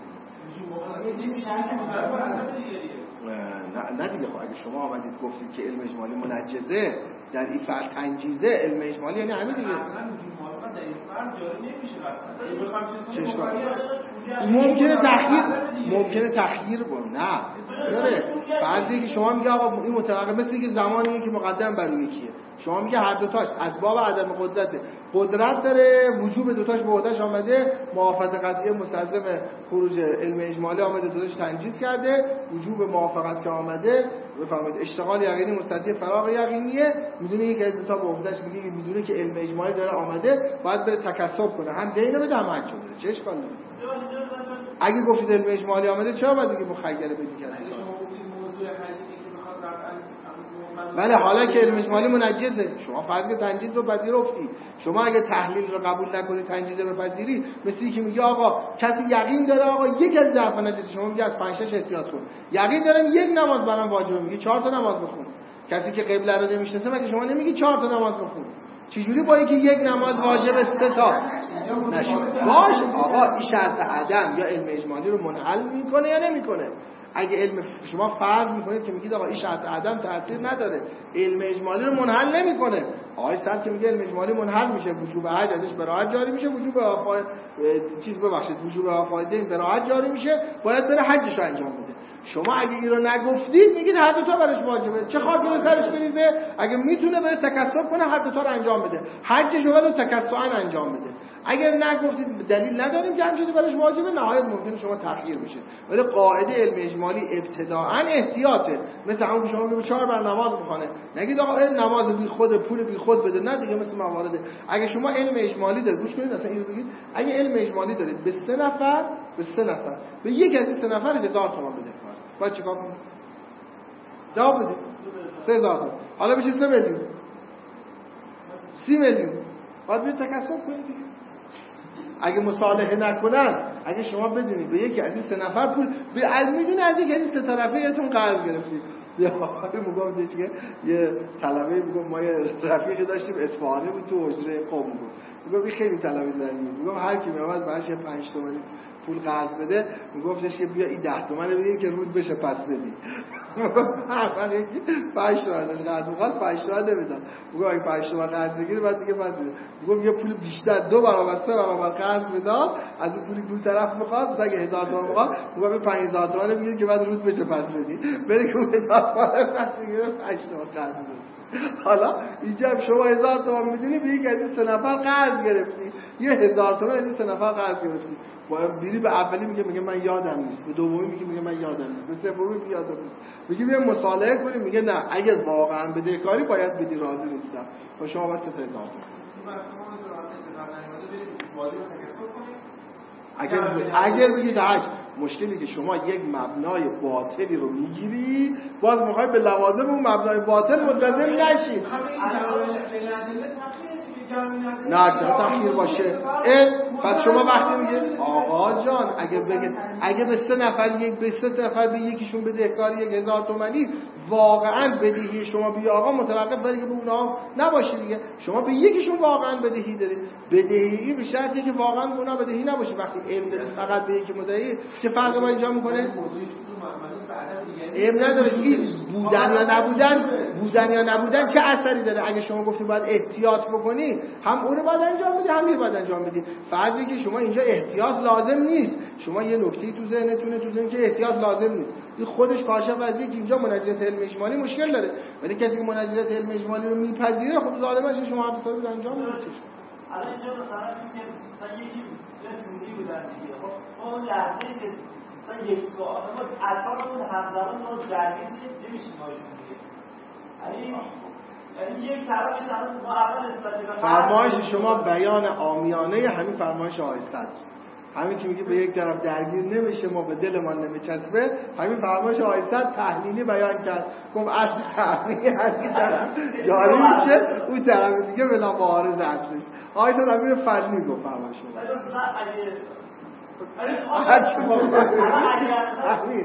نه نه دیگه. خب اگه شما آمدید گفتید که علم اجمالی منجزه در این فرض تنجیزه علم اجمالی یعنی همین دیگه. ممکنه تخییر ممکنه تخییر بود. نه داره فرضی که شما میگه آقا این متوقف مثل که زمانیه که مقدم بر اون یکیه. شما میگه هر دو تاش از باب عدم قدرته، قدرت داره، وجوب دو تاش به عهده‌اش آمده، موافقت قطعی مستلزم خروج علم اجمالی آمده، دو تاش تنجیز کرده، وجوب موافقت که آمده بفرمایید اشتغال یقینی مستدی فراغ یقینیه، میدونه که از دو تا به عهده‌اش میگه که میدونه که علم اجمالی داره آمده باید بره تکسب کنه، هم دینه بده هم حج بده. چه اشکالی داره؟ اگه گفتید علم اجمالی آمده چرا باید دیگه مخیره بدید کرد؟ بله حالا که علم اجمالی منجزه، شما فرض که تنجیز رو پذیرفتی، شما اگه تحلیل رو قبول نکنی تنجیز رو بپذیری، مثلی که میگه آقا کسی یقین داره آقا یک از ضعف نجس، شما میگه از پنج شش احتیاط کن، یقین دارم یک نماز برام واجبه، میگه چهار تا نماز بخون. کسی که قبله رو نمیشناسه مگه شما نمیگی چهار تا نماز بخون؟ چجوری با اینکه یک نماز واجب سه تا نشه باش آقا این شرط عدم یا علم اجمالی رو منحل میکنه یا نمیکنه؟ اگه علم شما فرض میکنید که میگید آقا این شرط عدم تاثیر نداره، علم اجمالی رو منحل نمیکنه. آقای صاحب که میگه علم اجمالی منحل میشه، وجوب حج ازش براحت جاری میشه، وجوب وفای چیز ببخشید وجوب وفای دین براحت جاری میشه، باید بره حجش رو انجام بده. شما اگه این رو نگفتید میگید هر دو تا برش واجبه، چه خاکی به سرش بریزه؟ اگه میتونه بره تکسب کنه هر دو تا رو انجام بده، حجش رو ولی تکسبا انجام بده. اگر نگفتید دلیل نداریم که همچنین برش واجبه، نهایت ممکنه شما تغییر بشه. ولی قاعده علم اجمالی ابتداءً احتیاطه، مثل همون شما میگه چهار بر نماز میخونه، نگید آقا این نماز بی خود پول بی خود بده، نه دیگه مثل موارد. اگه شما علم اجمالی دارید، گوش کنید اصلا اینو بگید، اگه علم اجمالی دارید به سه نفر به سه نفر به یک از این سه نفر هزار تومان بده، باید چیکار کنید؟ جواب بدید. سه هزار تومان. حالا بشه سه میلیون. سی میلیون. باید بید تکسب کنید دیگه. اگه مصالحه نکنن، اگه شما بدونید به یکی از این سه نفر پول به میدونه از یکی از این سه طرفه یهتون قرض گرفتید. یه آقای میگم دیگه یه طلبه میگم ما یه رفیقی داشتیم اصفهانی بود تو حجره قم بود. میگم این خیلی طلبه زنی. میگم هر کی میاد براش پنج تومانی پول قرض بده، میگفتش که بیا این ده تومن بده که رود بشه پس بدی. من یکی پنج تومن داشت قرض می‌خواست، پنج تومن نمیداد. میگم اگه پنج تومن قرض بگیری بعد دیگه بعد بده. میگم یه پول بیشتر دو برابر سه برابر قرض بداد، از اون پولی دو طرف می‌خواد، اگه هزار تومن می‌خواد، میگم پنج هزار تومن بگیر که بعد رود بشه پس بدی. بری که هزار تومن پس بگیره پنج تومن قرض بده. حالا اینجا شما هزار تومن میدونی به یک از این سه نفر قرض گرفتی، یه هزار تومن از این سه نفر قرض گرفتی. باید بیری به اولی میگه میگه من یادم نیست، به دومی میگه میگه من یادم نیست، به سومی میگه یادم نیست، میگه بیا مصالحه کنیم، میگه نه اگه واقعا بدهکاری باید بدی، راضی نیستم. با شما واسه هزار تومن اگر اگر بگید حج مشکلی که شما یک مبنای باطلی رو میگیری باز میخوای به لوازم اون مبنای باطل ملتزم نشی. نه چرا تأخیر باشه؟ پس شما وقتی میگه آقا جان اگه بگید اگه به سه نفر یک به سه نفر به یکیشون بدهکاری یک هزار تومانی واقعا بدهی شما بی آقا متوقف بر که به اونها نباشه دیگه. شما به یکیشون واقعا بدهی دارید. بدهی به شرطی که واقعا به اونها بدهی نباشه. وقتی علم فقط به یکی مدعی چه فرقی با اینجا میکنه؟ علم نداره این بودن یا نبودن بودن یا نبودن چه اثری داره. اگه شما گفتید باید احتیاط بکنی هم اون رو باید انجام بدی هم این باید انجام بدی. فرضی که شما اینجا احتیاط لازم نیست. شما یه نکته‌ای تو ذهنتونه تو ذهن که احتیاط لازم نیست. این خودش کاشف از اینکه اینجا منجزات علم اجمالی مشکل داره. ولی کسی که منجزات علم اجمالی رو میپذیره خب ظالمش شما هم بتونید انجام بدید. الان اینجا مثلا اینکه مثلا یکی تونی بودن دیگه. خب اون لحظه که مثلا یک سوال ما اطرافمون همزمان ما درگیر نمیشیم باشون دیگه. یعنی یعنی یک طرفش الان ما اول نسبت به فرمایش شما بیان عامیانه همین فرمایش آیسته است. همین که میگه به یک طرف درگیر نمیشه ما به دلمان نمیچسبه همین فرمایش آیسته تحلیلی بیان کرد. گفت اصل تحلیلی هر کی طرف جاری میشه اون طرف دیگه بلا معارض اصلش. آیسته همین فنی گفت فرمایش شما. هر چی ما تحلیل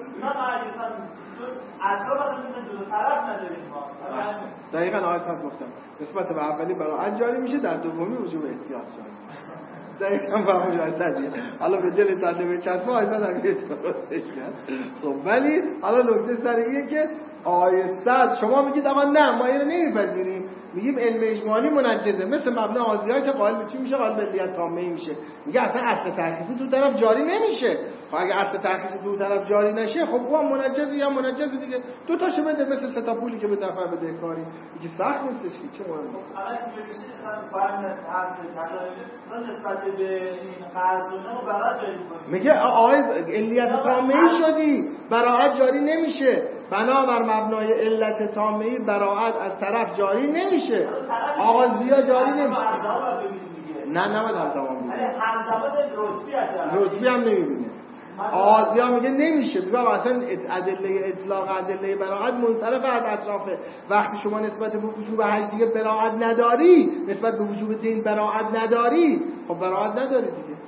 اطراف مثلا دو طرف نداریم ما. دقیقاً آیسته گفتم نسبت به اولی براءت جاری میشه در دومی وجوب احتیاط جاری. دقیقاً فهمیدم آیسته. حالا به دل زنده به چشم آیسته هم یه درستش کرد. خب ولی حالا نکته سر اینه که آیسته شما میگید اما نه ما اینو نمیپذیریم. میگیم علم اجمالی منجزه مثل مبنا آزیان که قائل به چی میشه؟ قائل به علیت تامه میشه. میگه اصلا اصل ترخیصی تو طرف جاری نمیشه. خب اگه اصل ترخیصی تو طرف جاری نشه خب اون منجزه یا منجزه دیگه. دو تاشو بده مثل سه تا پولی که به نفر بده کاری. میگه سخت نیستش که چه مهمه. حالا اینجوری میشه مثلا فهم حرف تدارک نسبت به این قرضونه و براءت جاری کنیم. میگه آقای علیت تامه شدی براءت جاری نمیشه. بنابر مبنای علت تامه‌ای براءت از طرف جاری نمیشه. آغازیا جاری نمیشه. نه نباید همزمان بگیره. همزمان رتبی هست. رتبی هم نمیبینه. آغازیا میگه نمیشه. میگه اصلا ادله اطلاق ادله براءت منصرف از اطرافه. وقتی شما نسبت به وجوب حج دیگه براءت نداری، نسبت به وجوب دین براءت نداری، خب براءت نداری دیگه.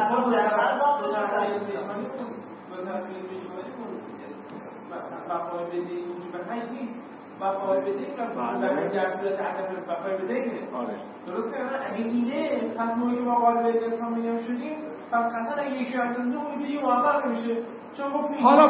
بقای بدهی وجوب حج نیست. بقای بدهی که در صورت عدم بقای بدهی آره درسته. اگه اینه پس ما که با قائل به احترام میگم شدیم پس قطعا اگه یکی از اون دو وجودی موفق میشه. چون گفتیم حالا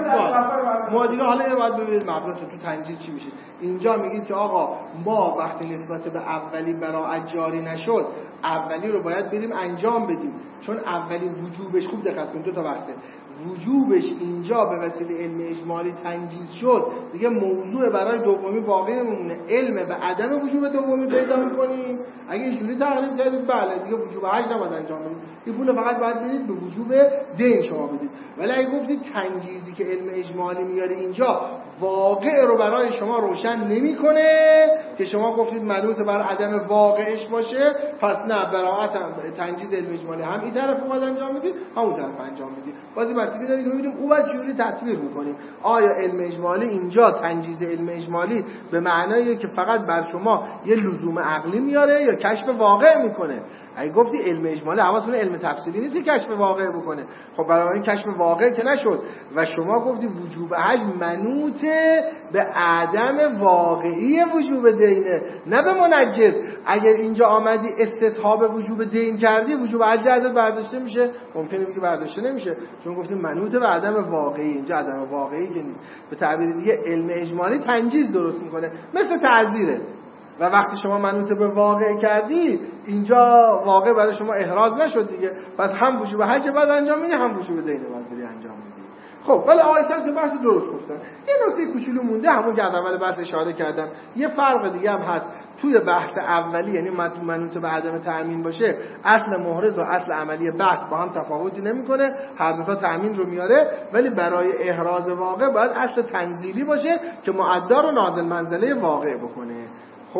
ما دیگه حالا اینو باید ببینید مبنا تو تنجیل چی میشه. اینجا میگید که آقا ما وقتی نسبت به اولی براءت جاری نشد اولی رو باید بریم انجام بدیم چون اولی وجوبش خوب دقت کنید دو تا بحثه. وجوبش اینجا به وسیله علم اجمالی تنجیز شد دیگه موضوع برای دومی باقی نمیمونه. علم به عدم وجوب دومی پیدا می‌کنیم. اگه اینجوری تقریب کردید بله دیگه وجوب حج نباید انجام بدید. این پول فقط باید بدید به وجوب دین شما بدید. ولی اگه گفتید تنجیزی که علم اجمالی میاره اینجا واقع رو برای شما روشن نمی‌کنه که شما گفتید منوط بر عدم واقعش باشه پس نه براءت تنجیز علم اجمالی هم این طرف رو باید انجام بدید همون طرف انجام بدید. بازی بحثی داریم که ببینیم او باید چجوری تطبیق می‌کنیم. آیا علم اجمالی اینجا تنجیز علم اجمالی به معناییه که فقط بر شما یه لزوم عقلی میاره یا کشف واقع میکنه؟ اگه گفتی علم اجمالی حواستون علم تفصیلی نیست که کشف واقع بکنه. خب برای این کشف واقع که نشد و شما گفتی وجوب حج منوط به عدم واقعی وجوب دینه نه به منجز. اگر اینجا آمدی استصحاب وجوب دین کردی وجوب حج ازت برداشته میشه؟ ممکنه بگی برداشته نمیشه چون گفتیم منوط به عدم واقعی. اینجا عدم واقعی که نیست. به تعبیر دیگه علم اجمالی تنجیز درست میکنه مثل تعذیره و وقتی شما منوط به واقع کردی اینجا واقع برای شما احراز نشد دیگه پس هم وجوب حج بعد انجام میدی هم وجوب دین بعد بری انجام میدی. خب ولی آیت‌ها که بحث درست گفتن. یه نکته کوچولو مونده همون که از اول بحث اشاره کردم. یه فرق دیگه هم هست توی بحث اولی یعنی منوط به عدم تأمین باشه اصل محرز و اصل عملی بحث با هم تفاوتی نمیکنه هر دو تا تأمین رو میاره ولی برای احراز واقع باید اصل تنزیلی باشه که مؤدی رو نازل منزله واقع بکنه. خب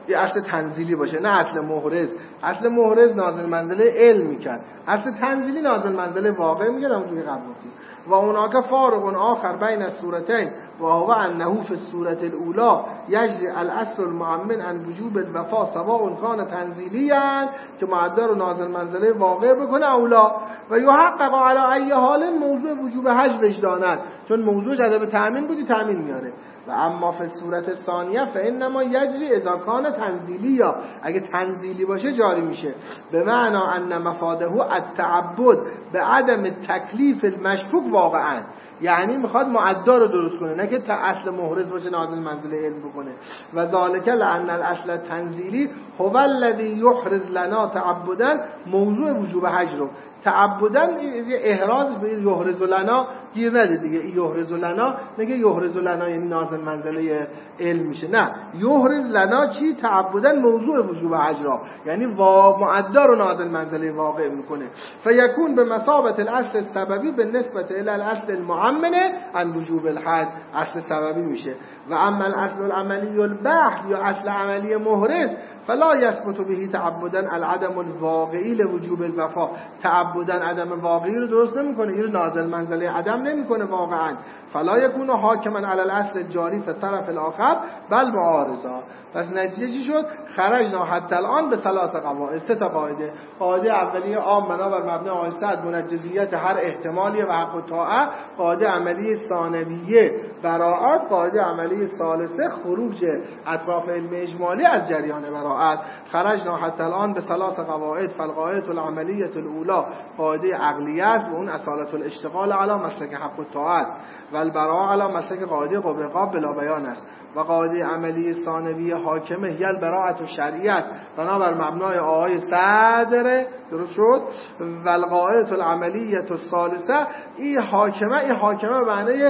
یه اصل تنزیلی باشه، نه اصل محرز. اصل محرز نازل منزله علم میکرد، اصل تنزیلی نازل منزله واقع میگه. همونجوری قبل گفتیم و اوناکه فارق آخر بین الصورتین و هو انه فی الصورة الاولى یجری الاصل المعمن عن وجوب الوفا سواء کان تنزیلیاً که معدل رو نازل منزله واقع بکنه اولا و یحقق علی ای حال موضوع وجوب حج وجدانن، چون موضوع جذب تأمین بودی تأمین میاره. و اما فی صورت ثانیه فانما یجری اذا کان تنزیلیا، اگه تنزیلی باشه جاری میشه. به معنی ان مفاده التعبد به عدم تکلیف المشکوک واقعا، یعنی میخواد معدا رو درست کنه، نه که تا اصل محرز باشه نازل منزله علم بکنه. و ذالک لان الاصل تنزیلی هو الذی یحرز لنا تعبدا موضوع وجوب حج رو. تعبدن احراز به یحرز لنا گیر نده دیگه. یحرز لنا نگه یحرز لنا یعنی نازل منزله علم میشه، نه یحرز لنا چی؟ تعبدن موضوع وجوب حج را، یعنی وا معدا رو نازل منزله واقع میکنه. فیکون به مثابه الاصل السببی به نسبت الی الاصل المعمن عن وجوب الحج، اصل سببی میشه. و اما الاصل العملی البحث یا اصل عملی محرز فلا یثبت به تعبدن العدم الواقعی لوجوب الوفا، تعبدن عدم واقعی رو درست نمیکنه، این رو نازل منزله عدم نمیکنه واقعا. فلا یکون حاکما علی الاصل الجاری فی الطرف الاخر بل معارضا. پس نتیجه چی شد؟ خرجنا حتی الان به ثلاث قواعد، سه تا قاعده. قاعده اولیه عام بنابر مبنای آیسته از منجزیت هر احتمالی و حق و طاعه. قاعده عملی ثانویه براءت. قاعده عملی ثالثه خروج اطراف علم اجمالی از جریان براءت. خرجنا حتی الان به ثلاث قواعد. فالقاعده العملیه الاولى قاعده عقلیه است و اون اصالت الاشتغال علی مسلک حق و طاعت و البراء علی مسلک قاعده قبقا بلا بیان است. و قاعده عملی ثانویه حاکمه هی البراءت و شرعیت بنابر مبنای آیه صدره. درست شد؟ و القاعده العملیه الثالثه این حاکمه این حاکمه به معنی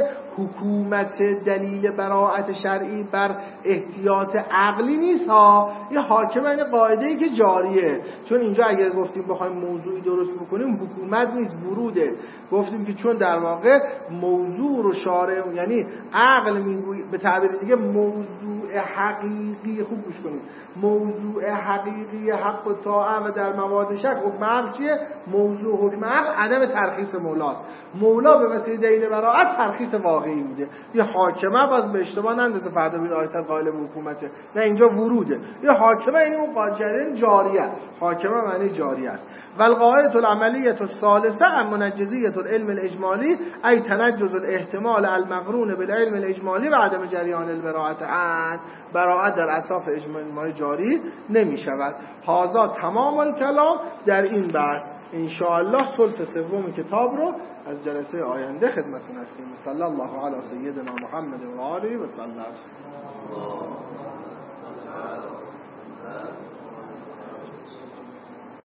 حکومت دلیل براءت شرعی بر احتیاط عقلی نیست ها. این حاکمه یعنی قاعده‌ای که جاریه، چون اینجا اگر گفتیم بخوایم موضوعی درست بکنیم حکومت نیست، وروده. گفتیم که چون در واقع موضوع رو شارع یعنی عقل میگوی، به تعبیر دیگه موضوع حقیقی، خوب گوش کنید، موضوع حقیقی حق و طاعه و در مواد شک حکم عقل چیه؟ موضوع حکم عقل عدم ترخیص مولاست. مولا به وسیله دلیل براءت ترخیص واقعی میده. یه حاکمه باز به اشتباه نندازه فردا بیر آیت قائل به حکومته، نه اینجا وروده. یه حاکمه یعنی اون قاعده جاریه، حاکمه معنی جاری است. و القاعده العملیه الثالثه عن منجزیه العلم الاجمالی ای تنجز الاحتمال المقرون بالعلم الاجمالی و عدم جریان البراءت عن براءت در اطراف اجمالی جاری نمی شود. هذا تمام الکلام در این بحث. ان شاء الله ثلث سوم کتاب رو از جلسه آینده خدمتتون هستیم. صلی الله علی سیدنا محمد و آله و سلم.